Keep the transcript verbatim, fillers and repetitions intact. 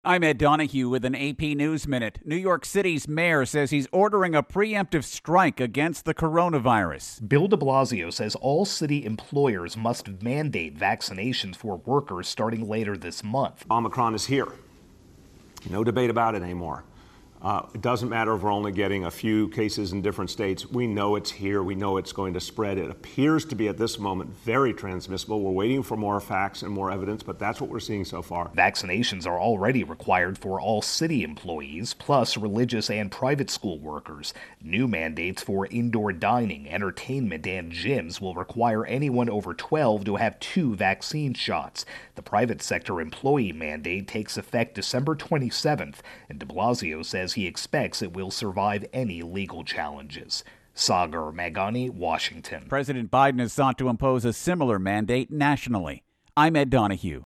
I'm Ed Donahue with an A P News Minute. New York City's mayor says he's ordering a preemptive strike against the coronavirus. Bill de Blasio says all city employers must mandate vaccinations for workers starting later this month. Omicron is here. No debate about it anymore. Uh, it doesn't matter if we're only getting a few cases in different states. We know it's here. We know it's going to spread. It appears to be at this moment very transmissible. We're waiting for more facts and more evidence, but that's what we're seeing so far. Vaccinations are already required for all city employees, plus religious and private school workers. New mandates for indoor dining, entertainment, and gyms will require anyone over twelve to have two vaccine shots. The private sector employee mandate takes effect December twenty-seventh, and de Blasio says he expects it will survive any legal challenges. Sagar Meghani, Washington. President Biden has sought to impose a similar mandate nationally. I'm Ed Donahue.